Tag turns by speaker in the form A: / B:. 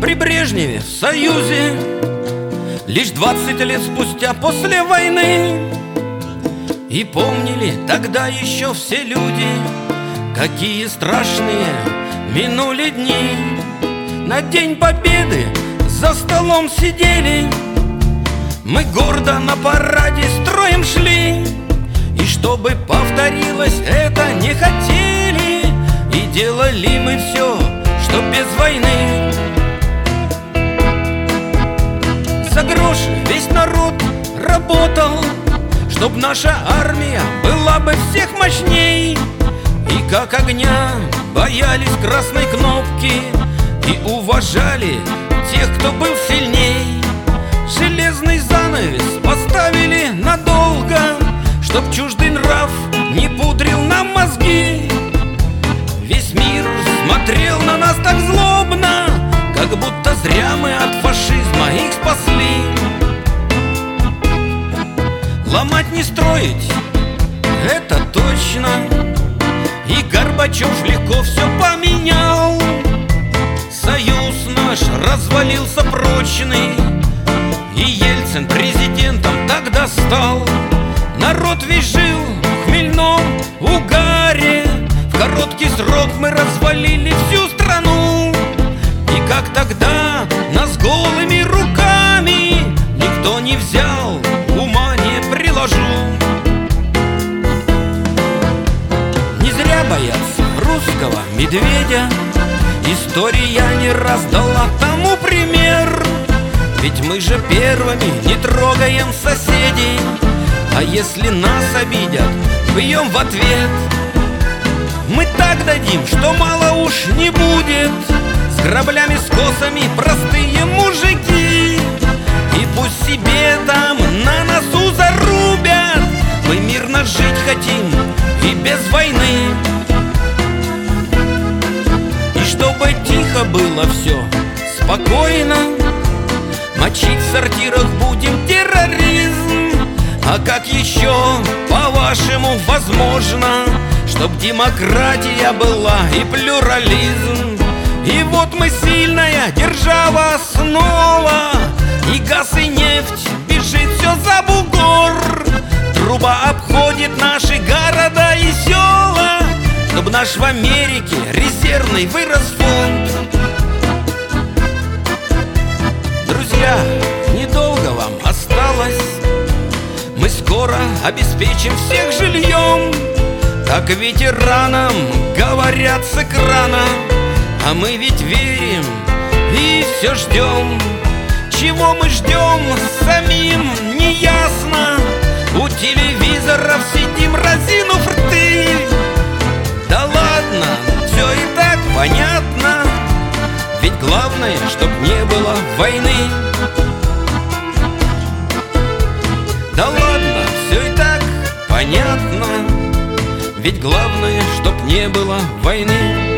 A: при Брежневе в Союзе. Лишь 20 лет спустя после войны. И помнили тогда еще все люди, какие страшные минули дни. На День Победы за столом сидели, мы гордо на параде строем шли. И чтобы повторилось это не хотели, и делали мы все, чтоб без войны. За гроши весь народ работал, чтоб наша армия была бы всех мощней. И как огня боялись красной кнопки, и уважали тех, кто был сильней. Железный занавес поставили надолго, чтоб чуждый нрав не пудрил нам мозги. Весь мир смотрел на нас так злобно, как будто зря мы от фашизма их спасли. Ломать не строить, это точно. И Горбачев легко все поменял. Союз наш развалился прочный, и Ельцин президентом тогда стал. Народ весь жил в хмельном угаре. В короткий срок мы развалили всю страну. И как тогда нас голыми руками никто не взял, ума не приложу. Не зря боятся русского медведя, история не раз дала тому пример. Ведь мы же первыми не трогаем соседей, а если нас обидят, бьем в ответ. Мы так дадим, что мало уж не будет. С граблями, с косами простые мужики. И пусть себе там на носу зарубят, мы мирно жить хотим и без войны. И чтобы тихо было все, спокойно. Мочить в сортирах будем терроризм. А как еще, по-вашему, возможно, чтоб демократия была и плюрализм? И вот мы сильная держава снова, и газ и нефть бежит все за бугор. Труба обходит наши города и села, чтоб наш в Америке резервный вырос фонд. Друзья, недолго вам осталось. Мы скоро обеспечим всех жильем, как ветеранам говорят с экрана. А мы ведь верим и все ждем. Чего мы ждем, самим не ясно. У телевизоров сидим, разинув рты. Да ладно, все и так понятно. Ведь главное, чтоб не было войны. Да ладно, все и так понятно. Ведь главное, чтоб не было войны.